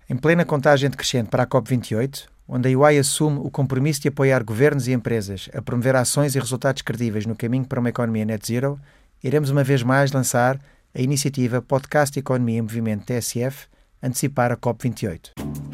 Em plena contagem decrescente para a COP28, onde a EY assume o compromisso de apoiar governos e empresas a promover ações e resultados credíveis no caminho para uma economia net zero, iremos uma vez mais lançar a iniciativa Podcast Economia em Movimento TSF, antecipar a COP28.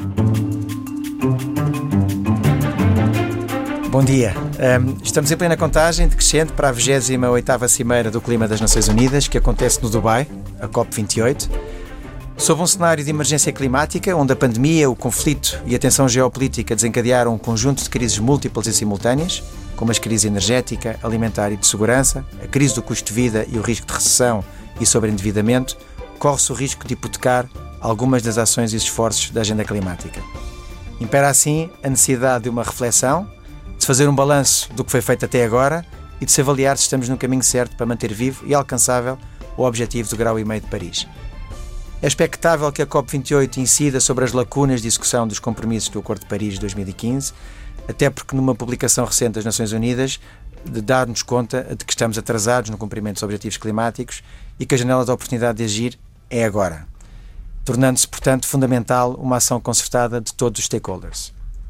Bom dia. Estamos em plena contagem decrescente para a 28ª Cimeira do Clima das Nações Unidas, que acontece no Dubai, a COP28. Sob um cenário de emergência climática, onde a pandemia, o conflito e a tensão geopolítica desencadearam um conjunto de crises múltiplas e simultâneas, como as crises energética, alimentar e de segurança, a crise do custo de vida e o risco de recessão e sobreendividamento, corre-se o risco de hipotecar algumas das ações e esforços da agenda climática. Impera assim a necessidade de uma reflexão, de fazer um balanço do que foi feito até agora e de se avaliar se estamos no caminho certo para manter vivo e alcançável o objetivo do 1,5 graus de Paris. É expectável que a COP28 incida sobre as lacunas de execução dos compromissos do Acordo de Paris de 2015, até porque numa publicação recente das Nações Unidas dá-nos conta de que estamos atrasados no cumprimento dos objetivos climáticos e que a janela de oportunidade de agir é agora, tornando-se, portanto, fundamental uma ação concertada de todos os stakeholders.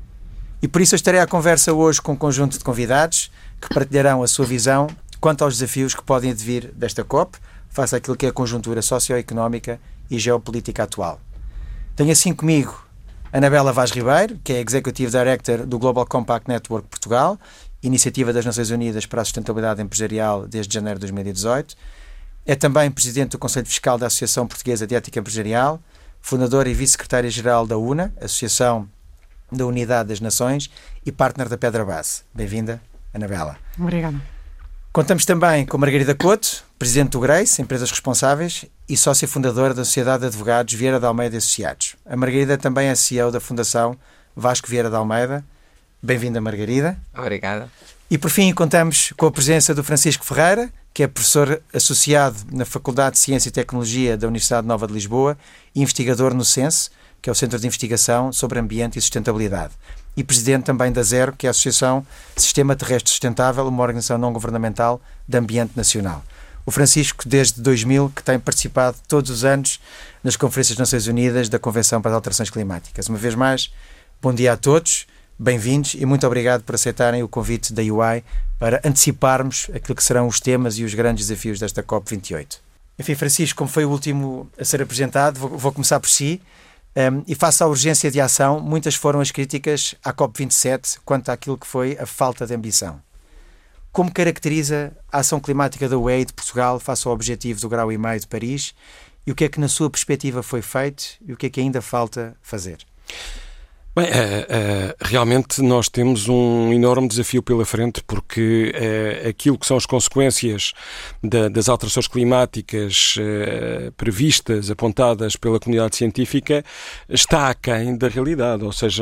E por isso eu estarei à conversa hoje com um conjunto de convidados que partilharão a sua visão quanto aos desafios que podem advir desta COP, face àquilo que é a conjuntura socioeconómica e geopolítica atual. Tenho assim comigo Anabela Vaz Ribeiro, que é Executive Director do Global Compact Network Portugal, iniciativa das Nações Unidas para a Sustentabilidade Empresarial desde janeiro de 2018. É também Presidente do Conselho Fiscal da Associação Portuguesa de Ética Empresarial, fundadora e Vice-Secretária-Geral da UNA, Associação da Unidade das Nações, e partner da Pedra Base. Bem-vinda, Anabela. Obrigada. Contamos também com Margarida Couto, Presidente do Grace, Empresas Responsáveis, e sócia fundadora da Sociedade de Advogados Vieira de Almeida e Associados. A Margarida também é CEO da Fundação Vasco Vieira de Almeida. Bem-vinda, Margarida. Obrigada. E por fim contamos com a presença do Francisco Ferreira, que é professor associado na Faculdade de Ciência e Tecnologia da Universidade Nova de Lisboa e investigador no CENSE, que é o Centro de Investigação sobre Ambiente e Sustentabilidade. E presidente também da ZERO, que é a Associação Sistema Terrestre Sustentável, uma organização não-governamental de ambiente nacional. O Francisco, desde 2000, que tem participado todos os anos nas Conferências das Nações Unidas da Convenção para as Alterações Climáticas. Uma vez mais, bom dia a todos, bem-vindos e muito obrigado por aceitarem o convite da UI para anteciparmos aquilo que serão os temas e os grandes desafios desta COP28. Enfim, Francisco, como foi o último a ser apresentado, vou começar por si. E face à urgência de ação, muitas foram as críticas à COP27 quanto àquilo que foi a falta de ambição. Como caracteriza a ação climática da UE e de Portugal face ao objetivo do 1,5 graus de Paris e o que é que na sua perspectiva foi feito e o que é que ainda falta fazer? Bem, realmente nós temos um enorme desafio pela frente porque aquilo que são as consequências das alterações climáticas previstas, apontadas pela comunidade científica, está aquém da realidade, ou seja,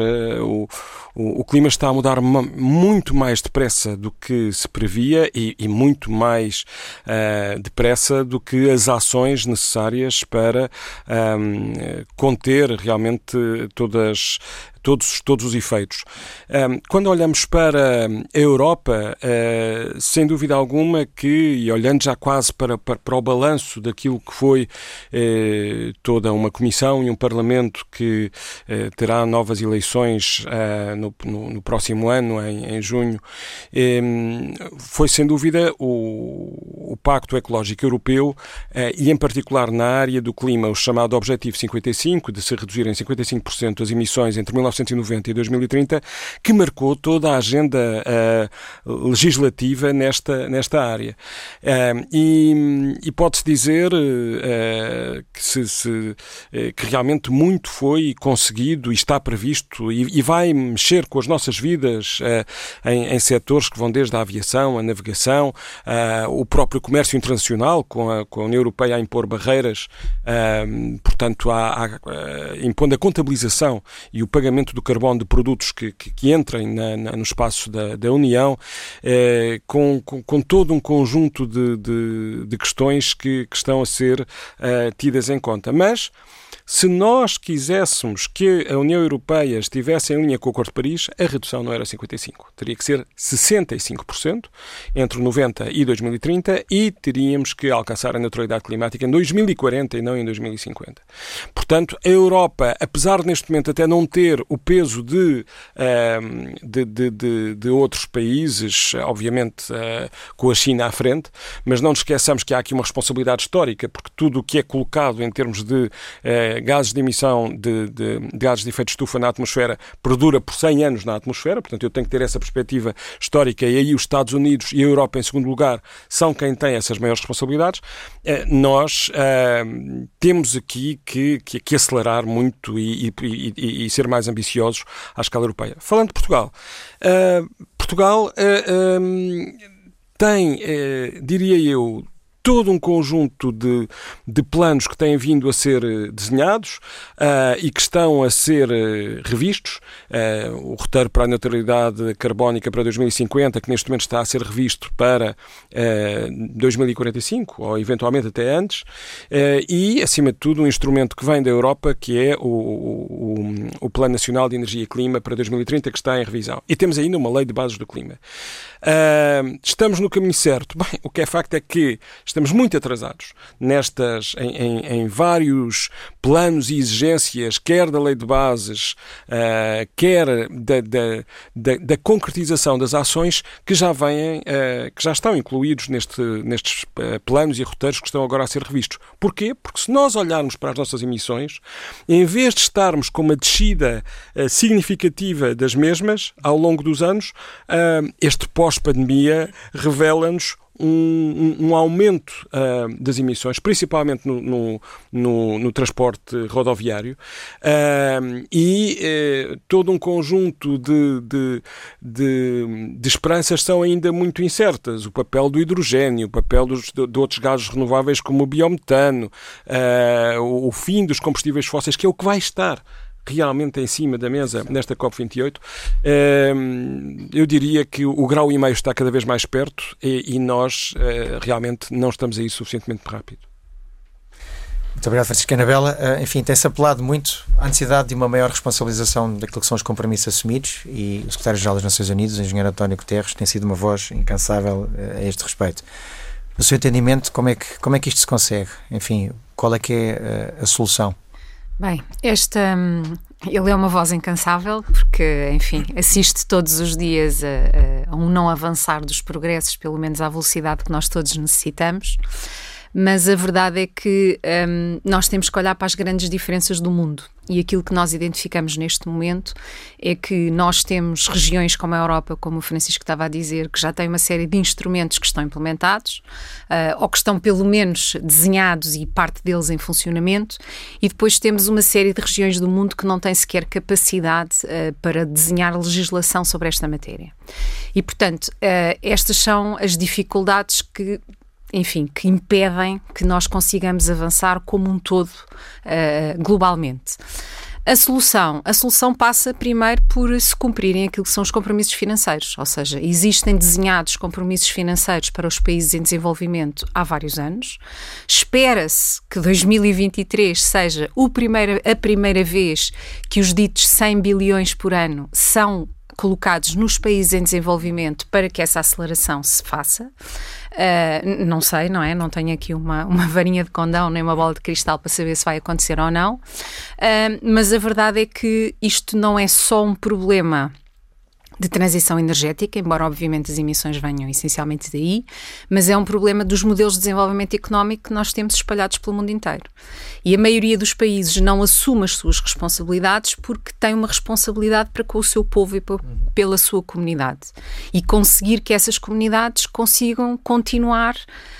o clima está a mudar muito mais depressa do que se previa e muito mais depressa do que as ações necessárias para conter realmente todos os efeitos. Quando olhamos para a Europa, sem dúvida alguma que, e olhando já quase para o balanço daquilo que foi toda uma comissão e um parlamento que terá novas eleições no próximo ano, em junho, foi sem dúvida o Pacto Ecológico Europeu e em particular na área do clima, o chamado Objetivo 55, de se reduzirem 55% as emissões entre 1990 e 2030, que marcou toda a agenda legislativa nesta área. E pode-se dizer que realmente muito foi conseguido e está previsto e vai mexer com as nossas vidas em setores que vão desde a aviação, a navegação, o próprio comércio internacional, com a União Europeia a impor barreiras, portanto, impondo a contabilização e o pagamento aumento do carbono de produtos que entrem no espaço da União, com todo um conjunto de questões que estão a ser tidas em conta. Mas, se nós quiséssemos que a União Europeia estivesse em linha com o Acordo de Paris, a redução não era 55%. Teria que ser 65% entre 90 e 2030 e teríamos que alcançar a neutralidade climática em 2040 e não em 2050. Portanto, a Europa, apesar de neste momento até não ter o peso de outros países, obviamente com a China à frente, mas não nos esqueçamos que há aqui uma responsabilidade histórica, porque tudo o que é colocado em termos de gases de emissão de gases de efeito de estufa na atmosfera perdura por 100 anos na atmosfera, portanto eu tenho que ter essa perspectiva histórica e aí os Estados Unidos e a Europa em segundo lugar são quem tem essas maiores responsabilidades. Nós temos aqui que acelerar muito e ser mais ambiciosos à escala europeia. Falando de Portugal, Portugal tem, diria eu, todo um conjunto de planos que têm vindo a ser desenhados e que estão a ser revistos. O roteiro para a neutralidade carbónica para 2050, que neste momento está a ser revisto para 2045, ou eventualmente até antes, e, acima de tudo, um instrumento que vem da Europa, que é o Plano Nacional de Energia e Clima para 2030, que está em revisão. E temos ainda uma Lei de Bases do Clima. Estamos no caminho certo. Bem, o que é facto é que estamos muito atrasados em vários planos e exigências, quer da lei de bases, quer da concretização das ações que já estão incluídos nestes planos e roteiros que estão agora a ser revistos. Porquê? Porque se nós olharmos para as nossas emissões, em vez de estarmos com uma descida significativa das mesmas ao longo dos anos, este pós-pandemia revela-nos um aumento das emissões, principalmente no transporte rodoviário, e todo um conjunto de esperanças são ainda muito incertas. O papel do hidrogênio, o papel de outros gases renováveis como o biometano, o fim dos combustíveis fósseis, que é o que vai estar realmente em cima da mesa nesta COP28, eu diria que o grau e meio está cada vez mais perto e nós realmente não estamos aí suficientemente rápido. Muito obrigado, Francisco Anabela. Enfim, tem-se apelado muito à necessidade de uma maior responsabilização daquilo que são os compromissos assumidos e o Secretário-Geral das Nações Unidas, o Engenheiro António Guterres, tem sido uma voz incansável a este respeito. No seu entendimento, como é que isto se consegue? Enfim, qual é que é a solução? Bem, ele é uma voz incansável porque, enfim, assiste todos os dias a um não avançar dos progressos, pelo menos à velocidade que nós todos necessitamos. Mas a verdade é que nós temos que olhar para as grandes diferenças do mundo e aquilo que nós identificamos neste momento é que nós temos regiões como a Europa, como o Francisco estava a dizer, que já têm uma série de instrumentos que estão implementados ou que estão pelo menos desenhados e parte deles em funcionamento, e depois temos uma série de regiões do mundo que não têm sequer capacidade para desenhar legislação sobre esta matéria. E, portanto, estas são as dificuldades que impedem que nós consigamos avançar como um todo, globalmente. A solução passa primeiro por se cumprirem aquilo que são os compromissos financeiros, ou seja, existem desenhados compromissos financeiros para os países em desenvolvimento há vários anos. Espera-se que 2023 seja a primeira vez que os ditos 100 bilhões por ano são colocados nos países em desenvolvimento para que essa aceleração se faça. Não sei, não é? Não tenho aqui uma varinha de condão nem uma bola de cristal para saber se vai acontecer ou não, mas a verdade é que isto não é só um problema de transição energética, embora obviamente as emissões venham essencialmente daí, mas é um problema dos modelos de desenvolvimento económico que nós temos espalhados pelo mundo inteiro. E a maioria dos países não assume as suas responsabilidades porque tem uma responsabilidade para com o seu povo e pela sua comunidade. E conseguir que essas comunidades consigam continuar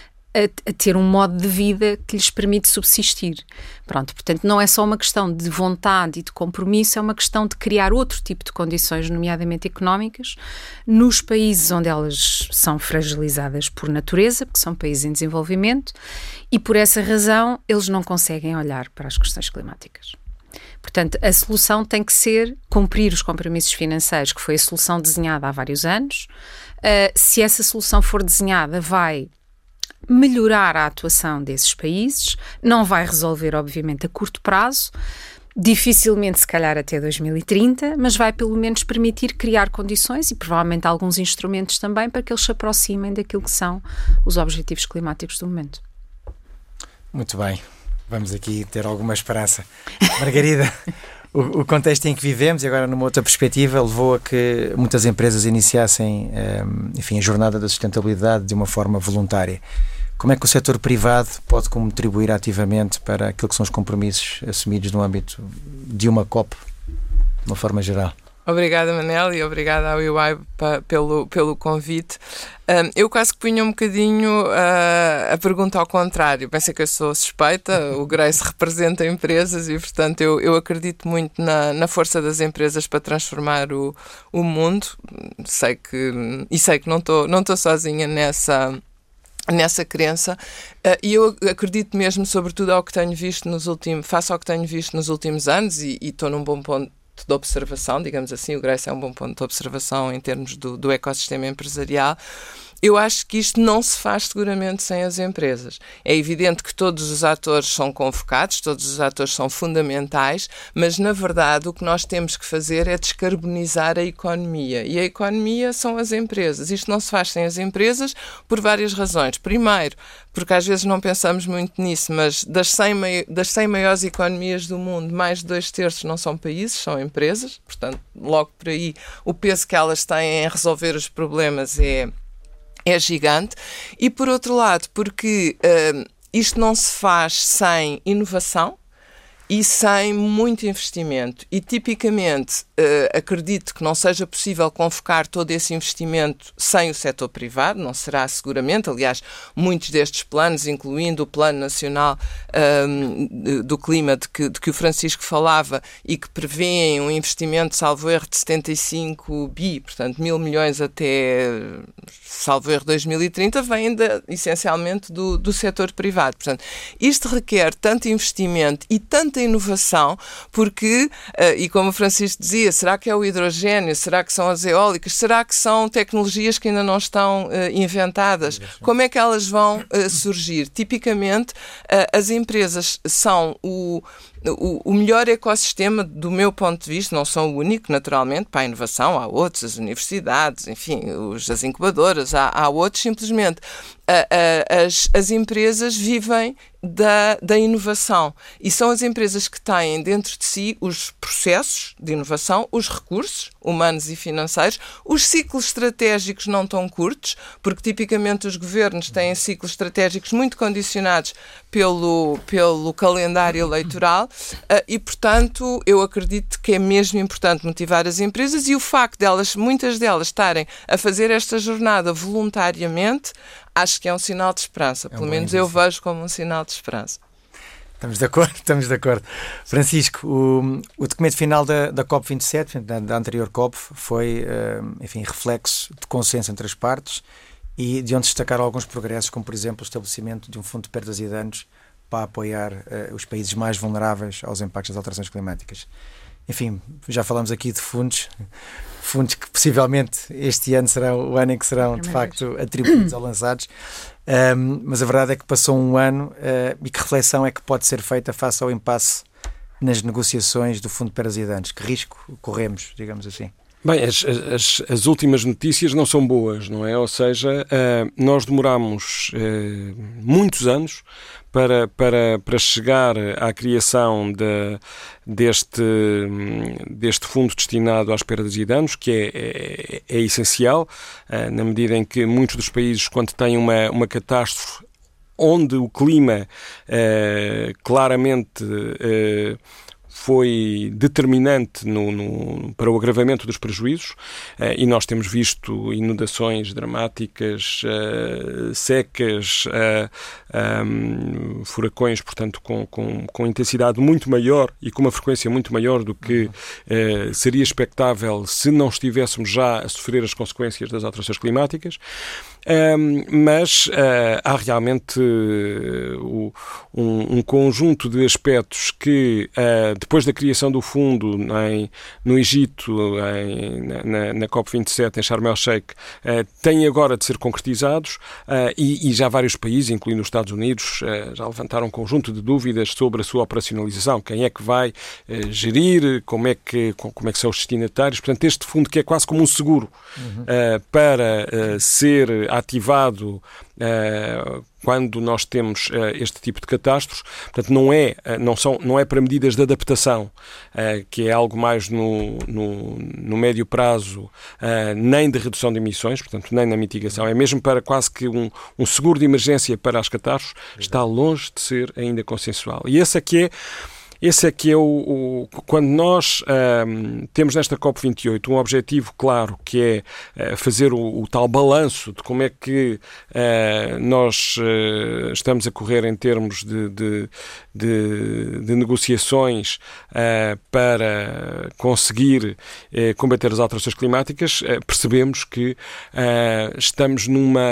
a ter um modo de vida que lhes permite subsistir. Pronto, portanto, não é só uma questão de vontade e de compromisso, é uma questão de criar outro tipo de condições, nomeadamente económicas, nos países onde elas são fragilizadas por natureza, porque são países em desenvolvimento, e por essa razão eles não conseguem olhar para as questões climáticas. Portanto, a solução tem que ser cumprir os compromissos financeiros, que foi a solução desenhada há vários anos. Se essa solução for desenhada, vai melhorar a atuação desses países, não vai resolver, obviamente, a curto prazo, dificilmente, se calhar, até 2030, mas vai pelo menos permitir criar condições e provavelmente alguns instrumentos também para que eles se aproximem daquilo que são os objetivos climáticos do momento. Muito bem, vamos aqui ter alguma esperança. Margarida, o contexto em que vivemos, e agora numa outra perspectiva, levou a que muitas empresas iniciassem, enfim, a jornada da sustentabilidade de uma forma voluntária. Como é que o setor privado pode contribuir ativamente para aquilo que são os compromissos assumidos no âmbito de uma COP, de uma forma geral? Obrigada, Manel, e obrigada ao EY pelo convite. Eu quase que punha um bocadinho a pergunta ao contrário. Pensei que eu sou suspeita, o Grace representa empresas e, portanto, eu acredito muito na força das empresas para transformar o mundo. Sei que não estou sozinha nessa crença, e eu acredito mesmo, sobretudo, ao que tenho visto face ao que tenho visto nos últimos anos, e estou num bom ponto de observação, digamos assim. O Grace é um bom ponto de observação em termos do ecossistema empresarial. Eu acho que isto não se faz seguramente sem as empresas. É evidente que todos os atores são convocados, todos os atores são fundamentais, mas, na verdade, o que nós temos que fazer é descarbonizar a economia. E a economia são as empresas. Isto não se faz sem as empresas por várias razões. Primeiro, porque às vezes não pensamos muito nisso, mas das 100 maiores economias do mundo, mais de 2/3 não são países, são empresas. Portanto, logo por aí, o peso que elas têm em resolver os problemas é gigante. E, por outro lado, porque isto não se faz sem inovação e sem muito investimento. E, tipicamente, acredito que não seja possível convocar todo esse investimento sem o setor privado, não será seguramente. Aliás, muitos destes planos, incluindo o Plano Nacional do Clima, de que o Francisco falava, e que prevêem um investimento, salvo erro, de 75 bi, portanto, 1.000 milhões até, salvo erro, 2030, vêm essencialmente do setor privado. Portanto, isto requer tanto investimento e tanta inovação, porque, e como o Francisco dizia, será que é o hidrogênio? Será que são as eólicas? Será que são tecnologias que ainda não estão inventadas? Como é que elas vão surgir? Tipicamente, as empresas são o melhor ecossistema, do meu ponto de vista. Não são o único, naturalmente, para a inovação. Há outros, as universidades, enfim, as incubadoras, há outros. Simplesmente, as empresas vivem da inovação, e são as empresas que têm dentro de si os processos de inovação, os recursos humanos e financeiros, os ciclos estratégicos não tão curtos, porque tipicamente os governos têm ciclos estratégicos muito condicionados pelo calendário eleitoral, e, portanto, eu acredito que é mesmo importante motivar as empresas, e o facto de muitas delas estarem a fazer esta jornada voluntariamente, acho que é um sinal de esperança. Pelo menos eu vejo como um sinal de esperança. Estamos de acordo. Francisco, o documento final da COP27, da anterior COP, foi, enfim, reflexo de consenso entre as partes, e de onde destacaram alguns progressos, como, por exemplo, o estabelecimento de um fundo de perdas e danos para apoiar os países mais vulneráveis aos impactos das alterações climáticas. Enfim, já falamos aqui de fundos que possivelmente este ano serão o ano em que serão de facto atribuídos ou lançados, mas a verdade é que passou um ano, e que reflexão é que pode ser feita face ao impasse nas negociações do Fundo de Perdas e Danos? Que risco corremos, digamos assim? Bem, as últimas notícias não são boas, não é? Ou seja, nós demoramos muitos anos para chegar à criação deste fundo destinado às perdas e danos, que é essencial, na medida em que muitos dos países, quando têm uma catástrofe onde o clima claramente foi determinante para o agravamento dos prejuízos, e nós temos visto inundações dramáticas, secas, furacões, portanto, com intensidade muito maior e com uma frequência muito maior do que seria expectável se não estivéssemos já a sofrer as consequências das alterações climáticas. mas há realmente um conjunto de aspectos que, depois da criação do fundo no Egito, na COP27 em Sharm el-Sheikh, têm agora de ser concretizados, e já vários países, incluindo os Estados Unidos, já levantaram um conjunto de dúvidas sobre a sua operacionalização. Quem é que vai gerir, como é que são os destinatários. Portanto, este fundo, que é quase como um seguro para ser ativado quando nós temos este tipo de catástrofes. Portanto, não é para medidas de adaptação, que é algo mais no médio prazo, nem de redução de emissões, portanto, nem na mitigação. É mesmo para quase que um seguro de emergência para as catástrofes. Está longe de ser ainda consensual. E esse é que é quando nós temos nesta COP28 um objetivo claro, que é fazer o tal balanço de como é que nós estamos a correr em termos de negociações para conseguir combater as alterações climáticas, percebemos que estamos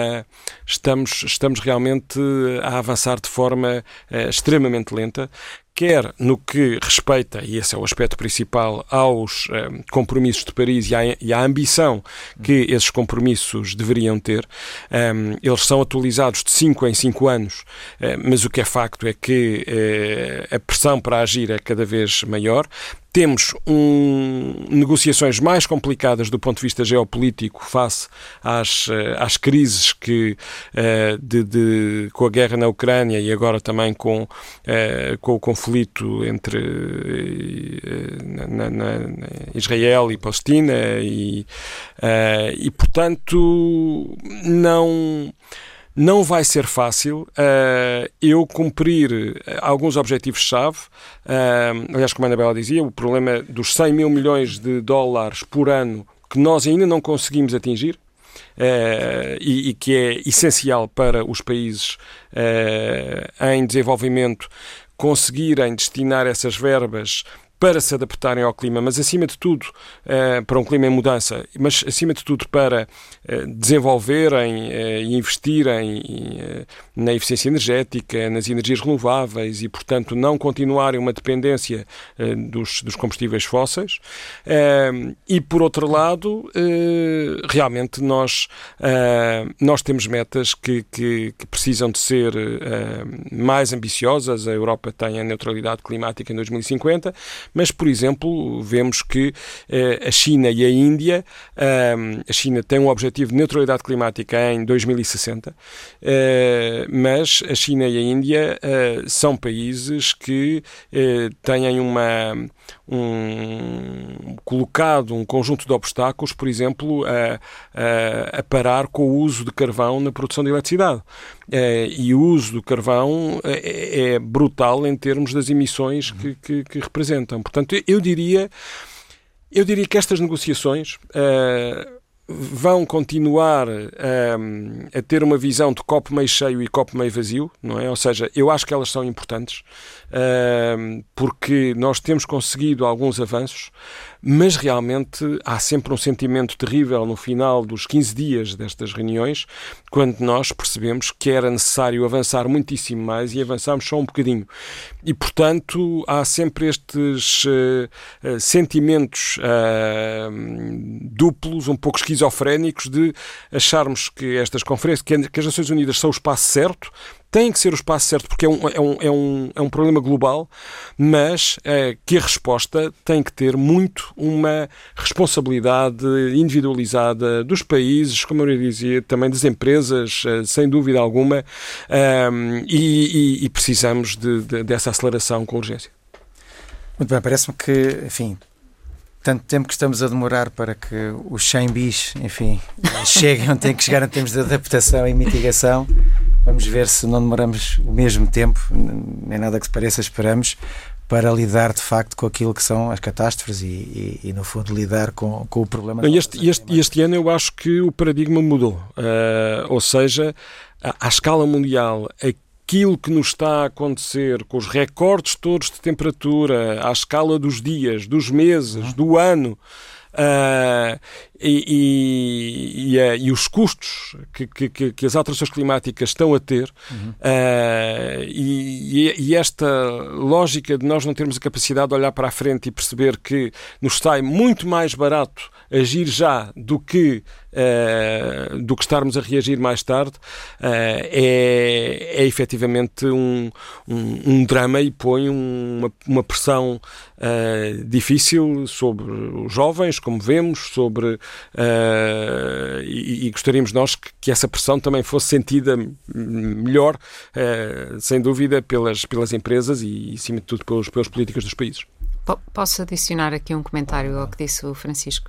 realmente a avançar de forma extremamente lenta, quer no que respeita, e esse é o aspecto principal, aos compromissos de Paris e à ambição que esses compromissos deveriam ter. Eles são atualizados de 5 em 5 anos, mas o que é facto é que a pressão para agir é cada vez maior. Temos negociações mais complicadas do ponto de vista geopolítico face às crises que, com a guerra na Ucrânia e agora também com o conflito entre Israel e Palestina e portanto, não vai ser fácil eu cumprir alguns objetivos-chave. Aliás, como a Anabela dizia, o problema dos 100 mil milhões de dólares por ano que nós ainda não conseguimos atingir, e que é essencial para os países em desenvolvimento conseguirem destinar essas verbas para se adaptarem ao clima, mas acima de tudo para um clima em mudança, mas acima de tudo para desenvolverem e investirem na eficiência energética, nas energias renováveis e, portanto, não continuarem uma dependência dos combustíveis fósseis. E, por outro lado, realmente nós temos metas que precisam de ser mais ambiciosas. A Europa tem a neutralidade climática em 2050, mas, por exemplo, vemos que a China e a Índia, a China tem um objetivo de neutralidade climática em 2060, mas a China e a Índia são países que têm colocado um conjunto de obstáculos, por exemplo, a parar com o uso de carvão na produção de eletricidade. E o uso do carvão é brutal em termos das emissões que representam. Portanto, eu diria que estas negociações vão continuar a ter uma visão de copo meio cheio e copo meio vazio, não é? Ou seja, eu acho que elas são importantes porque nós temos conseguido alguns avanços, mas realmente há sempre um sentimento terrível no final dos 15 dias destas reuniões, quando nós percebemos que era necessário avançar muitíssimo mais e avançamos só um bocadinho. E, portanto, há sempre estes sentimentos duplos, um pouco esquizofrénicos, de acharmos que estas conferências, que as Nações Unidas são o espaço certo, tem que ser o espaço certo porque é um problema global, mas que a resposta tem que ter muito uma responsabilidade individualizada dos países, como eu dizia, também das empresas, sem dúvida alguma, e precisamos dessa aceleração com urgência. Muito bem, parece-me que, enfim, tanto tempo que estamos a demorar para que os 100 bis, enfim, cheguem onde têm que chegar em termos de adaptação e mitigação. Vamos ver se não demoramos o mesmo tempo, nem nada que se pareça, esperamos, para lidar de facto com aquilo que são as catástrofes e no fundo, lidar com o problema. Este ano eu acho que o paradigma mudou. Ou seja, à escala mundial, aquilo que nos está a acontecer com os recordes todos de temperatura, à escala dos dias, dos meses, do ano, e os custos que as alterações climáticas estão a ter, e esta lógica de nós não termos a capacidade de olhar para a frente e perceber que nos sai muito mais barato agir já do que estarmos a reagir mais tarde, é efetivamente um drama e põe uma pressão difícil sobre os jovens, como vemos, e gostaríamos nós que essa pressão também fosse sentida melhor, sem dúvida, pelas empresas e, acima de tudo, pelos políticos dos países. Posso adicionar aqui um comentário ao que disse o Francisco?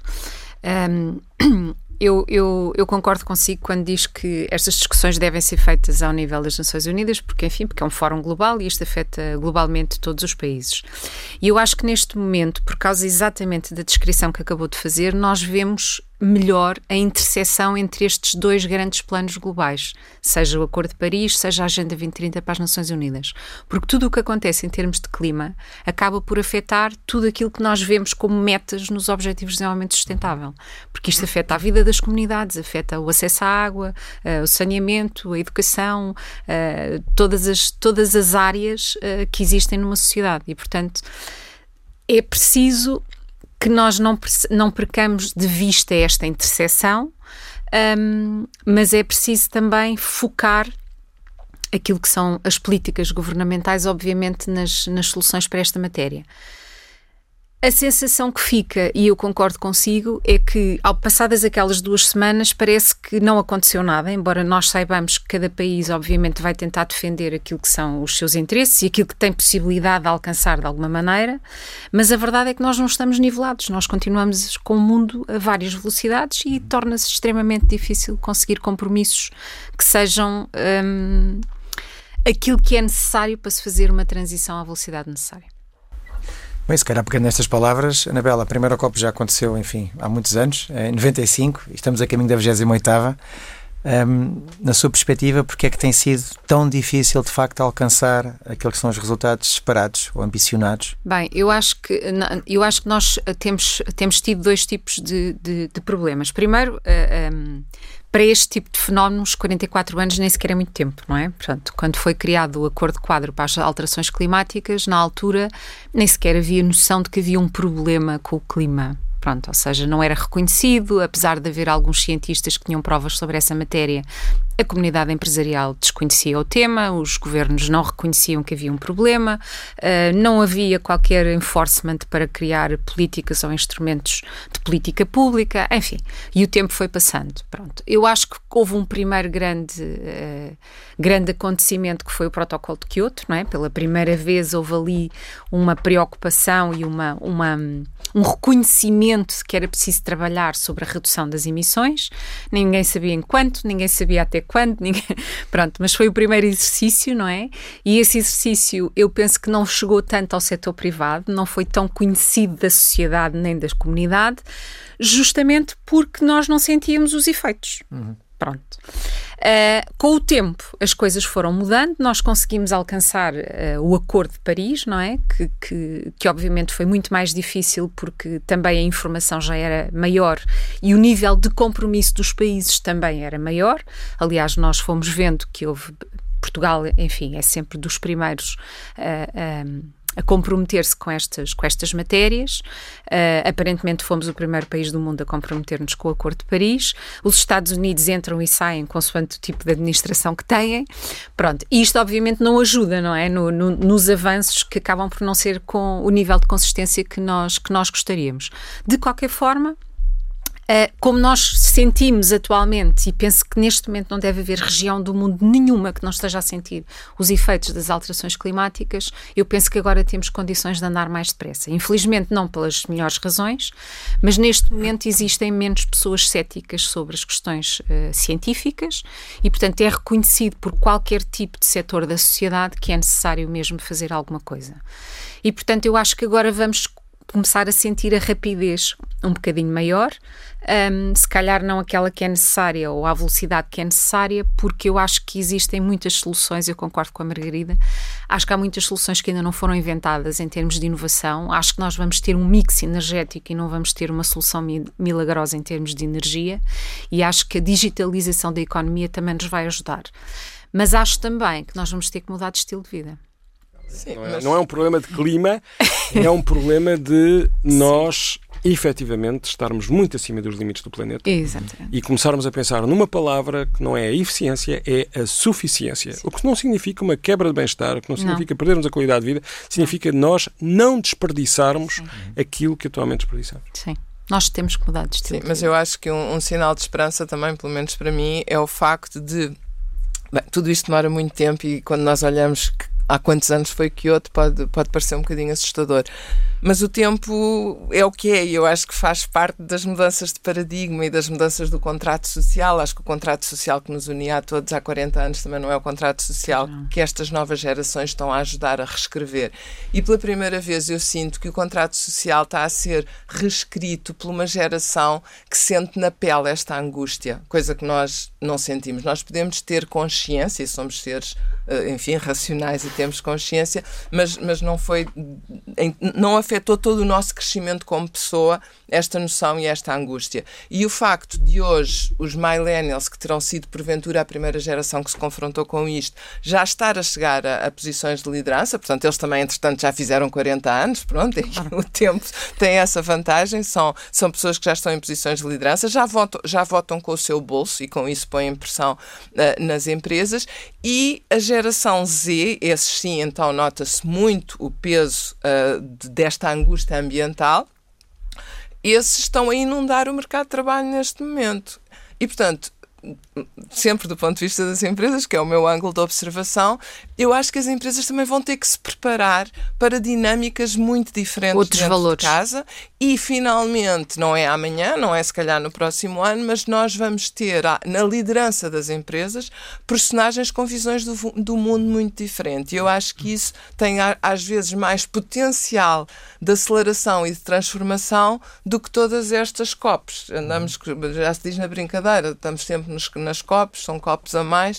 Eu concordo consigo quando diz que estas discussões devem ser feitas ao nível das Nações Unidas, porque é um fórum global e isto afeta globalmente todos os países. E eu acho que neste momento, por causa exatamente da descrição que acabou de fazer, nós vemos melhor a interseção entre estes dois grandes planos globais, seja o Acordo de Paris, seja a Agenda 2030 para as Nações Unidas. Porque tudo o que acontece em termos de clima acaba por afetar tudo aquilo que nós vemos como metas nos Objetivos de Desenvolvimento Sustentável. Porque isto afeta a vida das comunidades, afeta o acesso à água, o saneamento, a educação, todas as áreas que existem numa sociedade. E, portanto, é preciso que nós não percamos de vista esta interseção, mas é preciso também focar aquilo que são as políticas governamentais, obviamente, nas soluções para esta matéria. A sensação que fica, e eu concordo consigo, é que, ao passadas aquelas 2 semanas, parece que não aconteceu nada, embora nós saibamos que cada país, obviamente, vai tentar defender aquilo que são os seus interesses e aquilo que tem possibilidade de alcançar de alguma maneira, mas a verdade é que nós não estamos nivelados, nós continuamos com o mundo a várias velocidades e torna-se extremamente difícil conseguir compromissos que sejam aquilo que é necessário para se fazer uma transição à velocidade necessária. Bem, se calhar pegando nestas palavras, Anabela, a primeira COP já aconteceu, enfim, há muitos anos, em 95, e estamos a caminho da 28ª. Na sua perspectiva, porque é que tem sido tão difícil, de facto, alcançar aqueles que são os resultados esperados ou ambicionados? Bem, eu acho que nós temos tido 2 tipos de problemas. Primeiro, para este tipo de fenómenos, 44 anos nem sequer é muito tempo, não é? Portanto, quando foi criado o Acordo Quadro para as Alterações Climáticas, na altura nem sequer havia noção de que havia um problema com o clima. Pronto, ou seja, não era reconhecido, apesar de haver alguns cientistas que tinham provas sobre essa matéria, a comunidade empresarial desconhecia o tema, os governos não reconheciam que havia um problema, não havia qualquer enforcement para criar políticas ou instrumentos de política pública, enfim, e o tempo foi passando. Pronto. Eu acho que houve um primeiro grande acontecimento que foi o Protocolo de Kyoto, não é? Pela primeira vez houve ali uma preocupação e um reconhecimento de que era preciso trabalhar sobre a redução das emissões. Ninguém sabia em quanto, ninguém sabia até quando, pronto, mas foi o primeiro exercício, não é? E esse exercício eu penso que não chegou tanto ao setor privado, não foi tão conhecido da sociedade nem da comunidade, justamente porque nós não sentíamos os efeitos. Pronto. Com o tempo as coisas foram mudando, nós conseguimos alcançar o Acordo de Paris, não é? Que obviamente foi muito mais difícil porque também a informação já era maior e o nível de compromisso dos países também era maior. Aliás, nós fomos vendo que houve... Portugal, enfim, é sempre dos primeiros a comprometer-se com estas matérias. Aparentemente fomos o primeiro país do mundo a comprometer-nos com o Acordo de Paris. Os Estados Unidos entram e saem consoante o tipo de administração que têm. Pronto, e isto obviamente não ajuda, não é? Nos avanços que acabam por não ser com o nível de consistência que nós gostaríamos. De qualquer forma, como nós sentimos atualmente, e penso que neste momento não deve haver região do mundo nenhuma que não esteja a sentir os efeitos das alterações climáticas, eu penso que agora temos condições de andar mais depressa. Infelizmente não pelas melhores razões, mas neste momento existem menos pessoas céticas sobre as questões científicas e, portanto, é reconhecido por qualquer tipo de setor da sociedade que é necessário mesmo fazer alguma coisa. E, portanto, eu acho que agora vamos começar a sentir a rapidez um bocadinho maior, se calhar não aquela que é necessária ou à velocidade que é necessária, porque eu acho que existem muitas soluções, eu concordo com a Margarida, acho que há muitas soluções que ainda não foram inventadas em termos de inovação, acho que nós vamos ter um mix energético e não vamos ter uma solução milagrosa em termos de energia, e acho que a digitalização da economia também nos vai ajudar. Mas acho também que nós vamos ter que mudar de estilo de vida. Sim, não é um problema de clima, é um problema de nós efetivamente estarmos muito acima dos limites do planeta. Exatamente. E começarmos a pensar numa palavra que não é a eficiência, é a suficiência. Sim. O que não significa uma quebra de bem-estar, o que não significa perdermos a qualidade de vida, significa nós não desperdiçarmos aquilo que atualmente desperdiçamos. Sim. Nós temos que mudar de estilo. Sim, mas eu acho que um sinal de esperança também, pelo menos para mim, é o facto de... Bem, tudo isto demora muito tempo e quando nós olhamos há quantos anos foi Kyoto, pode parecer um bocadinho assustador. Mas o tempo é o que é, e eu acho que faz parte das mudanças de paradigma e das mudanças do contrato social. Acho que o contrato social que nos unia a todos há 40 anos também não é o contrato social que estas novas gerações estão a ajudar a reescrever. E pela primeira vez eu sinto que o contrato social está a ser reescrito por uma geração que sente na pele esta angústia, coisa que nós não sentimos. Nós podemos ter consciência, e somos seres, enfim, racionais e temos consciência, mas não afetou todo o nosso crescimento como pessoa esta noção e esta angústia. E o facto de hoje os millennials, que terão sido porventura a primeira geração que se confrontou com isto, já estar a chegar a posições de liderança, portanto eles também entretanto já fizeram 40 anos, pronto, e o tempo tem essa vantagem, são pessoas que já estão em posições de liderança, já votam com o seu bolso e com isso põem pressão nas empresas, e a geração Z, esses sim, então nota-se muito o peso desta angústia ambiental, esses estão a inundar o mercado de trabalho neste momento. E, portanto, sempre do ponto de vista das empresas, que é o meu ângulo de observação, eu acho que as empresas também vão ter que se preparar para dinâmicas muito diferentes outros dentro valores de casa e, finalmente, não é amanhã, não é se calhar no próximo ano, mas nós vamos ter na liderança das empresas personagens com visões do mundo muito diferente. E eu acho que isso tem, às vezes, mais potencial de aceleração e de transformação do que todas estas COPs. Andamos, já se diz na brincadeira, estamos sempre nas COPs, são COPs a mais.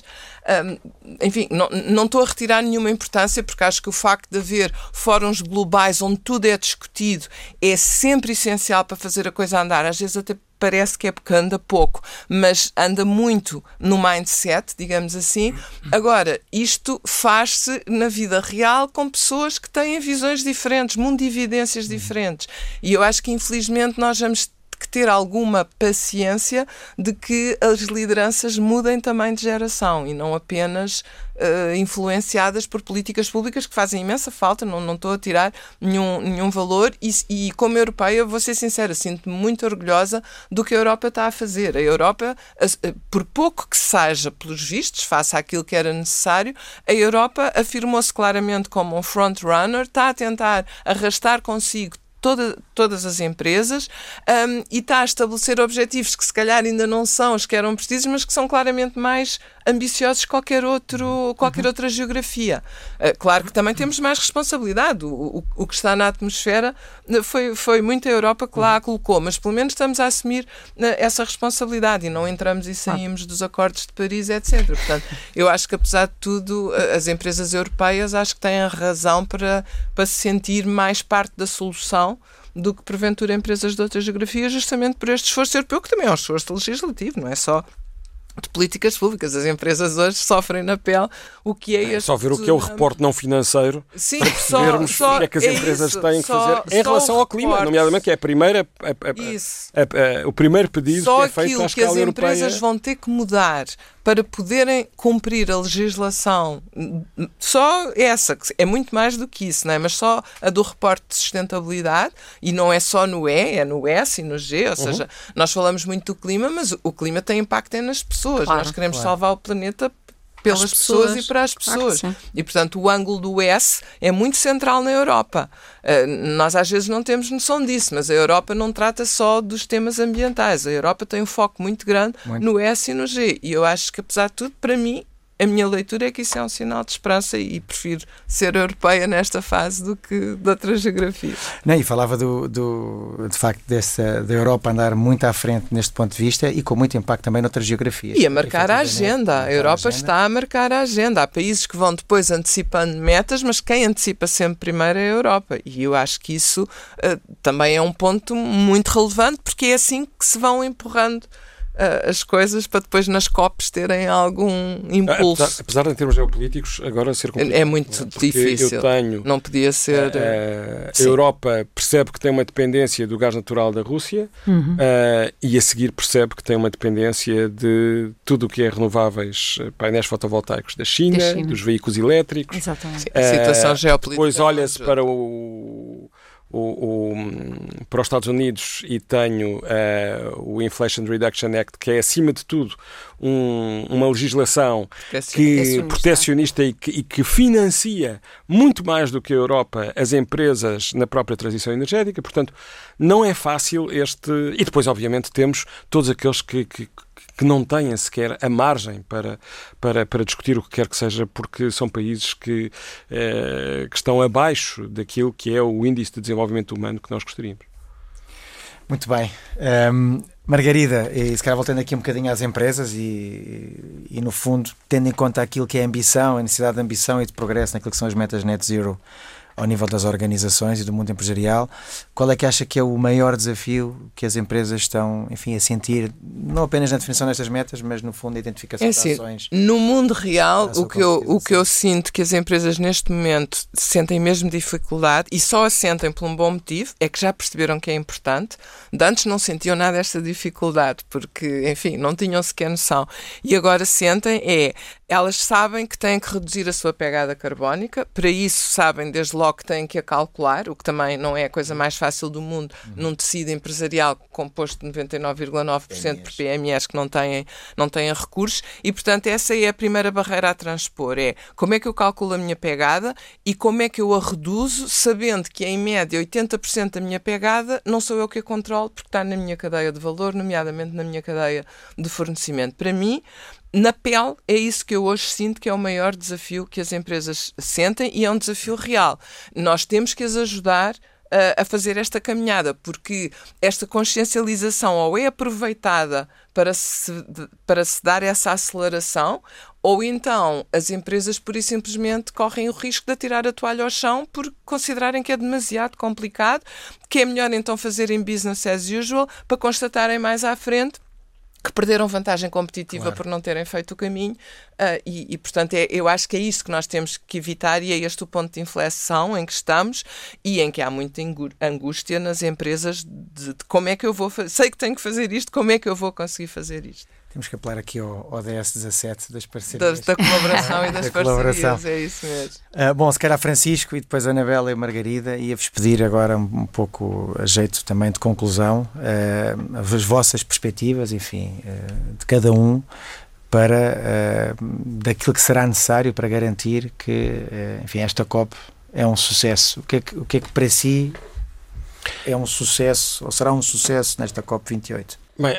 Enfim, não estou a retirar nenhuma importância, porque acho que o facto de haver fóruns globais onde tudo é discutido é sempre essencial para fazer a coisa andar. Às vezes até parece que é porque anda pouco, mas anda muito no mindset, digamos assim. Agora, isto faz-se na vida real com pessoas que têm visões diferentes, mundividências diferentes. E eu acho que, infelizmente, nós vamos que ter alguma paciência de que as lideranças mudem também de geração e não apenas influenciadas por políticas públicas que fazem imensa falta, não estou a tirar nenhum valor e como europeia, vou ser sincera, sinto-me muito orgulhosa do que a Europa está a fazer. A Europa, por pouco que seja pelos vistos, face àquilo que era necessário, a Europa afirmou-se claramente como um front-runner, está a tentar arrastar consigo todas as empresas e está a estabelecer objetivos que se calhar ainda não são os que eram precisos, mas que são claramente mais ambiciosos que qualquer outra geografia. Claro que também temos mais responsabilidade. O que está na atmosfera foi muito a Europa que lá a colocou, mas pelo menos estamos a assumir essa responsabilidade e não entramos e saímos dos acordos de Paris, etc. Portanto, eu acho que apesar de tudo, as empresas europeias acho que têm a razão para se sentir mais parte da solução do que, porventura, empresas de outras geografias, justamente por este esforço europeu, que também é um esforço legislativo, não é só de políticas públicas. As empresas hoje sofrem na pele o que é este... Só ver o que é o reporte não financeiro, sim, para percebermos o que é que as empresas têm que fazer em relação ao clima, nomeadamente, que é o primeiro pedido que é feito à escala europeia. Só aquilo que as empresas vão ter que mudar para poderem cumprir a legislação, só essa, que é muito mais do que isso, não é? Mas só a do reporte de sustentabilidade, e não é só no E, é no S e no G, ou seja, nós falamos muito do clima, mas o clima tem impacto nas pessoas. Claro, nós queremos salvar o planeta pelas pessoas e para as pessoas. Claro, e, portanto, o ângulo do S é muito central na Europa. Nós, às vezes, não temos noção disso, mas a Europa não trata só dos temas ambientais. A Europa tem um foco muito grande no S e no G. E eu acho que, apesar de tudo, para mim, a minha leitura é que isso é um sinal de esperança e prefiro ser europeia nesta fase do que de outras geografias. Não, e falava de facto da Europa andar muito à frente neste ponto de vista e com muito impacto também noutras geografias. E a marcar a agenda. A Europa está a marcar a agenda. Há países que vão depois antecipando metas, mas quem antecipa sempre primeiro é a Europa. E eu acho que isso também é um ponto muito relevante, porque é assim que se vão empurrando as coisas para depois nas COPs terem algum impulso. Apesar de, em termos geopolíticos, agora ser complicado. É muito difícil. Não podia ser... A Europa percebe que tem uma dependência do gás natural da Rússia e a seguir percebe que tem uma dependência de tudo o que é renováveis, painéis fotovoltaicos da China, dos veículos elétricos. Exatamente. A situação geopolítica. Depois olha-se para para os Estados Unidos e tenho o Inflation Reduction Act, que é, acima de tudo, uma legislação protecionista e que financia muito mais do que a Europa as empresas na própria transição energética. Portanto, não é fácil E depois, obviamente, temos todos aqueles que não têm sequer a margem para discutir o que quer que seja, porque são países que estão abaixo daquilo que é o índice de desenvolvimento humano que nós gostaríamos. Muito bem. Margarida, e se calhar voltando aqui um bocadinho às empresas e no fundo, tendo em conta aquilo que é a ambição, a necessidade de ambição e de progresso naquilo que são as metas net zero ao nível das organizações e do mundo empresarial, qual é que acha que é o maior desafio que as empresas estão, enfim, a sentir, não apenas na definição destas metas, mas no fundo a identificação de ações? No mundo real, o que eu sinto que as empresas neste momento sentem mesmo dificuldade, e só a sentem por um bom motivo, é que já perceberam que é importante. De antes não sentiam nada desta dificuldade, porque, enfim, não tinham sequer noção. E agora sentem, elas sabem que têm que reduzir a sua pegada carbónica, para isso sabem desde logo que têm que a calcular, o que também não é a coisa mais fácil do mundo num tecido empresarial composto de 99,9% por PMEs que não têm recursos, e portanto essa é a primeira barreira a transpor, como é que eu calculo a minha pegada e como é que eu a reduzo, sabendo que em média 80% da minha pegada não sou eu que a controlo, porque está na minha cadeia de valor, nomeadamente na minha cadeia de fornecimento. Para mim, na pele, é isso que eu hoje sinto que é o maior desafio que as empresas sentem, e é um desafio real. Nós temos que as ajudar a fazer esta caminhada, porque esta consciencialização ou é aproveitada para se dar essa aceleração, ou então as empresas pura e simplesmente correm o risco de atirar a toalha ao chão por considerarem que é demasiado complicado, que é melhor então fazerem business as usual para constatarem mais à frente que perderam vantagem competitiva por não terem feito o caminho e portanto, eu acho que é isso que nós temos que evitar, e é este o ponto de inflexão em que estamos e em que há muita angústia nas empresas de como é que eu vou fazer, sei que tenho que fazer isto, como é que eu vou conseguir fazer isto. Temos que apelar aqui ao ODS 17 das parcerias. Da colaboração e das parcerias, é isso mesmo. Bom, se calhar Francisco e depois a Anabela e a Margarida, ia-vos pedir agora um pouco a jeito também de conclusão, as vossas perspectivas, enfim, de cada um, para daquilo que será necessário para garantir que, enfim, esta COP é um sucesso. O que é que para si é um sucesso, ou será um sucesso nesta COP 28? Bem,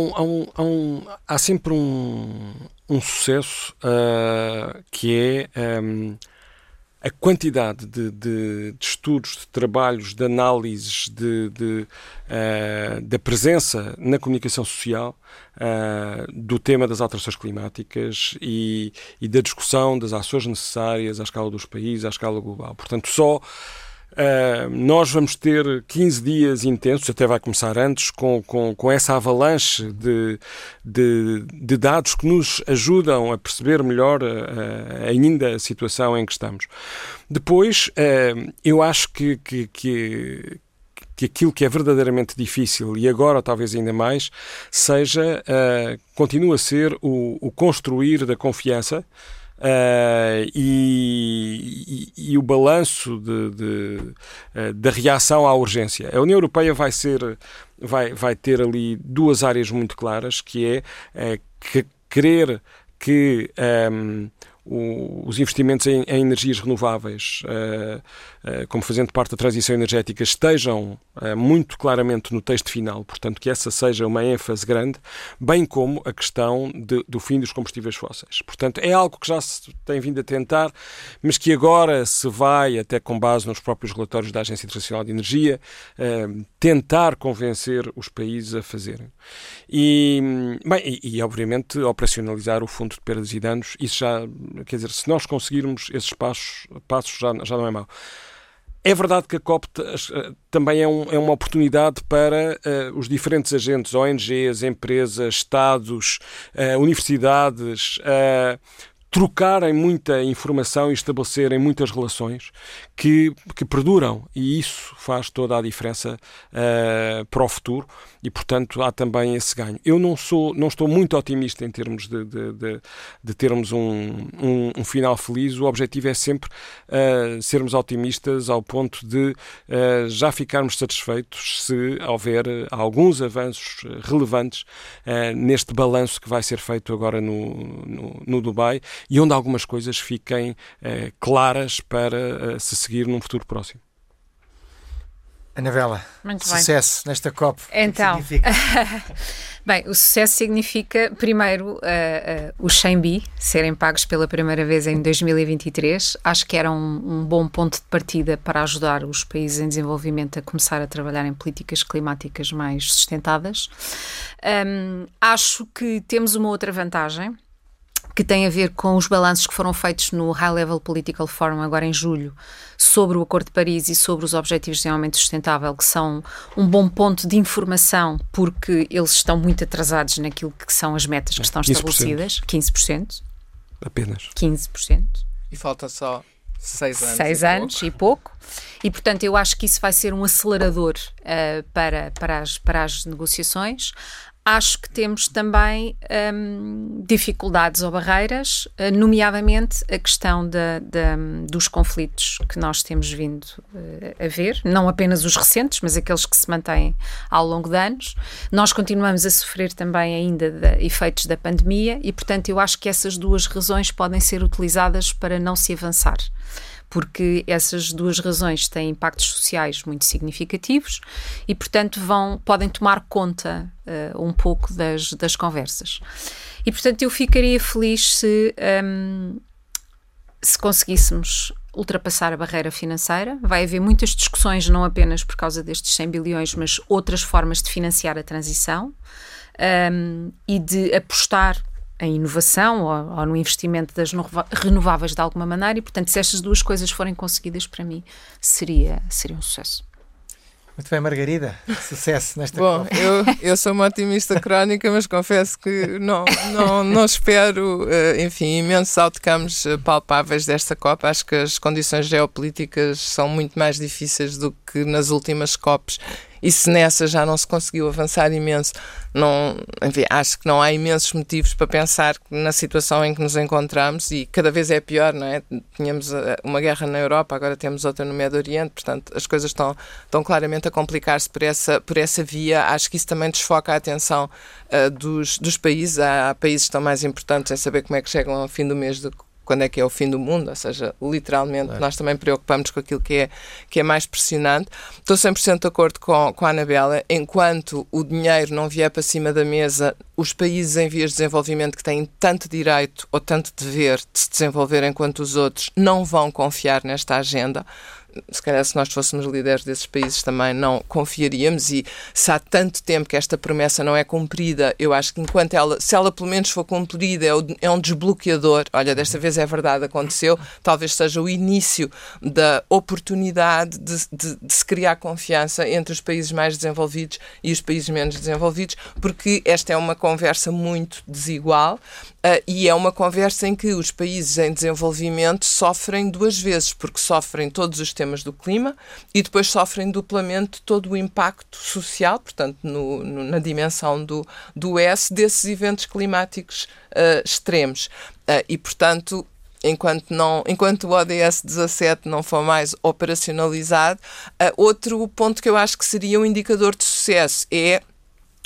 há sempre um sucesso que é a quantidade de estudos, de trabalhos, de análises, da presença na comunicação social do tema das alterações climáticas e da discussão das ações necessárias à escala dos países, à escala global. Portanto, nós vamos ter 15 dias intensos, até vai começar antes, com essa avalanche de dados que nos ajudam a perceber melhor ainda a situação em que estamos. Depois, eu acho que aquilo que é verdadeiramente difícil, e agora talvez ainda mais, continua a ser o construir da confiança, e o balanço da reação à urgência. A União Europeia vai ter ali duas áreas muito claras, que é querer que os investimentos em energias renováveis como fazendo parte da transição energética, estejam muito claramente no texto final, portanto que essa seja uma ênfase grande, bem como a questão do fim dos combustíveis fósseis. Portanto, é algo que já se tem vindo a tentar, mas que agora se vai, até com base nos próprios relatórios da Agência Internacional de Energia, tentar convencer os países a fazerem. E obviamente, operacionalizar o Fundo de Perdas e Danos, isso já, quer dizer, se nós conseguirmos esses passos já não é mau. É verdade que a COP também é uma oportunidade para os diferentes agentes, ONGs, empresas, Estados, universidades, trocarem muita informação e estabelecerem muitas relações que perduram, e isso faz toda a diferença para o futuro, e portanto há também esse ganho. Eu não estou muito otimista em termos de termos um final feliz. O objetivo é sempre sermos otimistas ao ponto de já ficarmos satisfeitos se houver alguns avanços relevantes neste balanço que vai ser feito agora no Dubai, e onde algumas coisas fiquem claras para se seguir num futuro próximo. Anabela, sucesso nesta COP. Então, o que significa? Bem, o sucesso significa, primeiro, os 100 bi serem pagos pela primeira vez em 2023. Acho que era um bom ponto de partida para ajudar os países em desenvolvimento a começar a trabalhar em políticas climáticas mais sustentadas. Acho que temos uma outra vantagem, que tem a ver com os balanços que foram feitos no High Level Political Forum agora em julho sobre o Acordo de Paris e sobre os Objetivos de Desenvolvimento Sustentável, que são um bom ponto de informação, porque eles estão muito atrasados naquilo que são as metas que estão estabelecidas. 15%. Apenas. 15%. E falta só 6 anos. 6 anos e pouco. E, portanto, eu acho que isso vai ser um acelerador para as negociações. Acho que temos também dificuldades ou barreiras, nomeadamente a questão dos conflitos que nós temos vindo a ver, não apenas os recentes, mas aqueles que se mantêm ao longo de anos. Nós continuamos a sofrer também ainda de efeitos da pandemia e, portanto, eu acho que essas duas razões podem ser utilizadas para não se avançar, porque essas duas razões têm impactos sociais muito significativos e, portanto, podem tomar conta um pouco das conversas. E, portanto, eu ficaria feliz se conseguíssemos ultrapassar a barreira financeira. Vai haver muitas discussões, não apenas por causa destes 100 bilhões, mas outras formas de financiar a transição e de apostar em inovação ou no investimento das renováveis de alguma maneira, e, portanto, se estas duas coisas forem conseguidas, para mim, seria um sucesso. Muito bem, Margarida. Sucesso nesta COP. Bom, eu sou uma otimista crónica, mas confesso que não espero, enfim, imensos outcomes palpáveis desta COP. Acho que as condições geopolíticas são muito mais difíceis do que nas últimas COPs. E se nessa já não se conseguiu avançar imenso, enfim, acho que não há imensos motivos para pensar na situação em que nos encontramos, e cada vez é pior, não é? Tínhamos uma guerra na Europa, agora temos outra no Médio Oriente, portanto as coisas estão claramente a complicar-se por essa via. Acho que isso também desfoca a atenção dos países. Há países que estão mais importantes em saber como é que chegam ao fim do mês quando é que é o fim do mundo, ou seja, literalmente, claro. Nós também preocupamos com aquilo que é mais pressionante. Estou 100% de acordo com a Anabela. Enquanto o dinheiro não vier para cima da mesa, os países em vias de desenvolvimento que têm tanto direito ou tanto dever de se desenvolver enquanto os outros não vão confiar nesta agenda. Se calhar, se nós fôssemos líderes desses países também não confiaríamos, e se há tanto tempo que esta promessa não é cumprida, eu acho que se ela pelo menos for cumprida, é um desbloqueador. Olha, desta vez é verdade, aconteceu, talvez seja o início da oportunidade de se criar confiança entre os países mais desenvolvidos e os países menos desenvolvidos, porque esta é uma conversa muito desigual. E é uma conversa em que os países em desenvolvimento sofrem duas vezes, porque sofrem todos os temas do clima e depois sofrem duplamente todo o impacto social, portanto, na dimensão do S, desses eventos climáticos extremos. E, portanto, enquanto o ODS 17 não for mais operacionalizado, outro ponto que eu acho que seria um indicador de sucesso é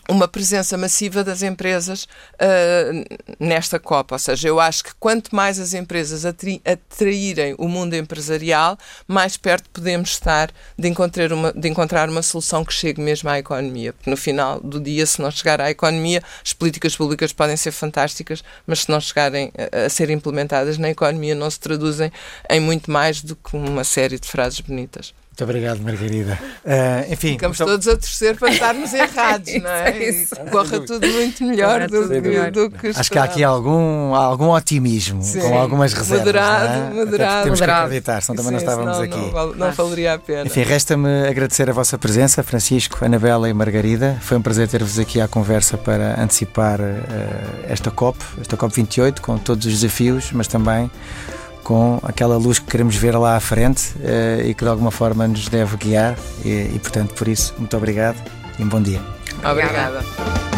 uma presença massiva das empresas nesta COP. Ou seja, eu acho que quanto mais as empresas atraírem o mundo empresarial, mais perto podemos estar de encontrar uma solução que chegue mesmo à economia. Porque no final do dia, se não chegar à economia, as políticas públicas podem ser fantásticas, mas se não chegarem a ser implementadas na economia, não se traduzem em muito mais do que uma série de frases bonitas. Muito obrigado, Margarida. Enfim, ficamos todos a torcer para estarmos errados, não é? E corra tudo muito melhor do que acho que há aqui algum otimismo, sim, com algumas reservas. Moderado. Temos que acreditar, senão também não estávamos aqui. Não valeria a pena. Enfim, resta-me agradecer a vossa presença, Francisco, Anabela e Margarida. Foi um prazer ter-vos aqui à conversa para antecipar esta COP 28, com todos os desafios, mas também com aquela luz que queremos ver lá à frente e que de alguma forma nos deve guiar e portanto, por isso, muito obrigado e um bom dia. Obrigada.